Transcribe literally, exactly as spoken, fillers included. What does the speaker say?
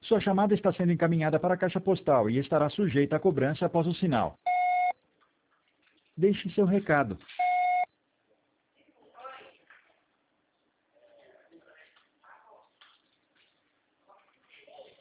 Sua chamada está sendo encaminhada para a caixa postal e estará sujeita a cobrança após o sinal. Deixe seu recado.